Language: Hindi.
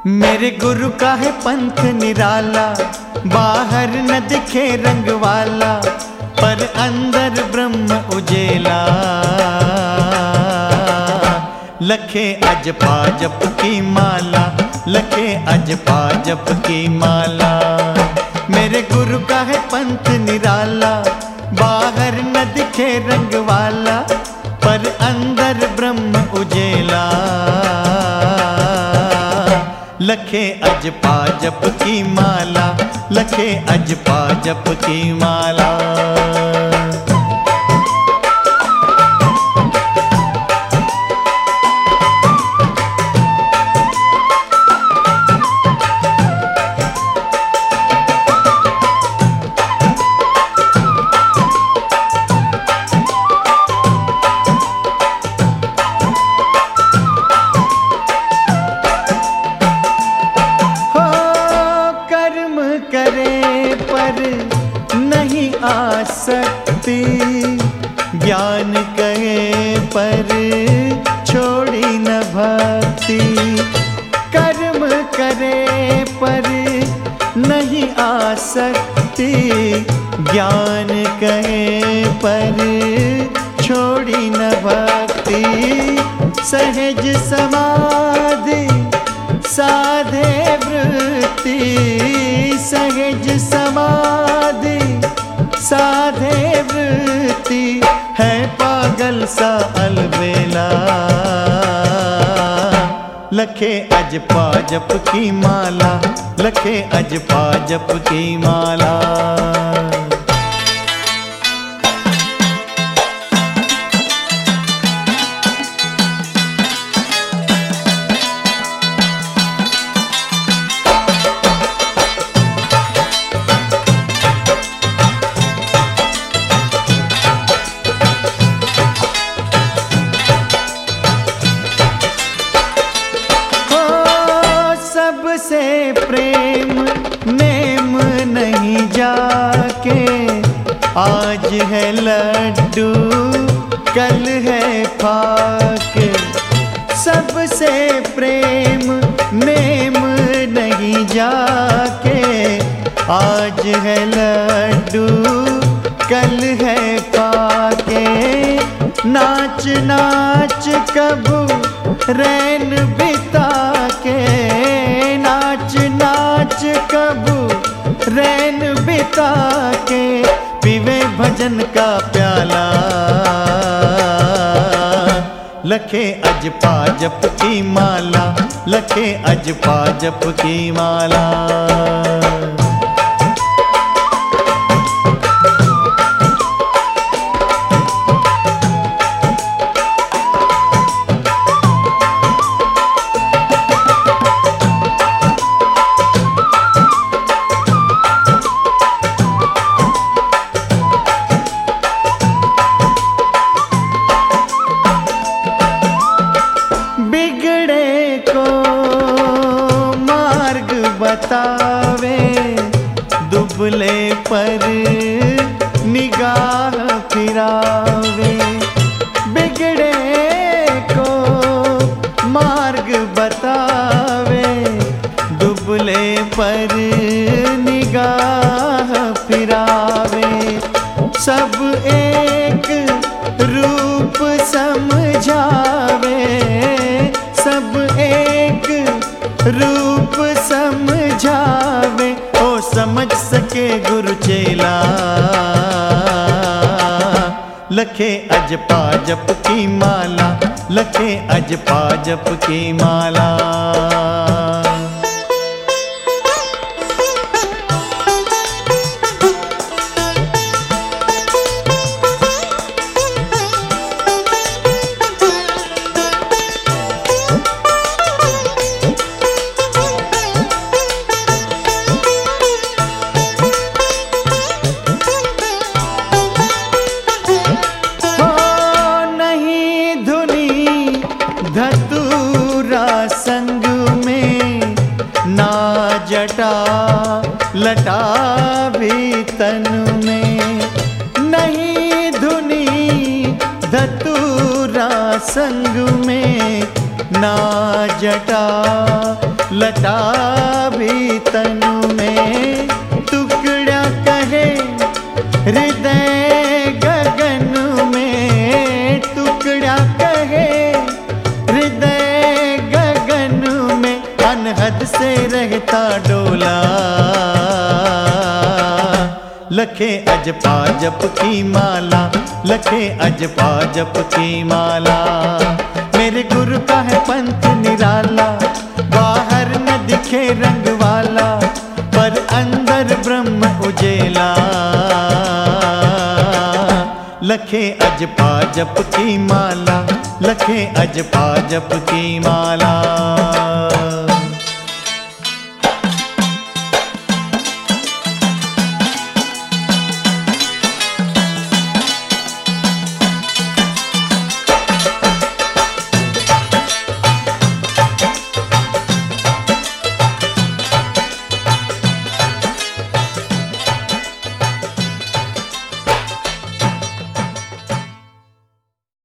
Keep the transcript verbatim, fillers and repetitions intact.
मेरे गुरु का है पंथ निराला, बाहर न दिखे रंग वाला, पर अंदर ब्रह्म उजेला। लखे अजपा जप की माला, लखे अजपा जप की माला। मेरे गुरु का है पंथ निराला, बाहर न दिखे रंग वाला, पर अंदर ब्रह्म उजेला। लखे अजपा जप की माला, लखे अजपा जप की माला। करे पर नहीं आसक्ति, ज्ञान कहे पर छोड़ी न भक्ति। कर्म करे पर नहीं आसक्ति, ज्ञान कहे पर छोड़ी न भक्ति। सहज समाधि साधे वृत्ति, सहज समाधि साधे वृत्ति। है पागल सा अलबेला, लखे अजपा जप की माला, लखे अजपा जप की माला। सबसे प्रेम नेम नहीं जाके, आज है लड्डू कल है फाके। सबसे प्रेम नेम नहीं जाके, आज है लड्डू कल है फाके। नाच नाच कबू रैन बिता के, नाच नाच कबू रैन बिता के। पीवे भजन का प्याला, लखे अजपा जप की माला, लखे अजपा जप की माला। बतावे दुबले पर निगाह फिरावे। बिगड़े को मार्ग बतावे, दुबले पर निगाह फिरावे। सब एक रूप समझावे, सब एक रूप समझावे। ओ समझ सके गुरु चेला, लखे अजपा जप की माला, लखे अजपा जप की माला। धतूरा संग में ना जटा लटा भी तन में, नहीं धुनी धतूरा संग में ना जटा लटा भी तनु में, टुकड़ा कहे हृदय गगन में, टुकड़ा कहे हृदय गगन में, अनहद से रहता डोला। लखे अजपा जप की माला, लखे अजपा जप की माला। मेरे गुरु का है पंथ निराला, बाहर न दिखे रंग वाला, पर अंदर ब्रह्म उजेला। लखे अजपा जप की माला, लखे अजपा जप की माला।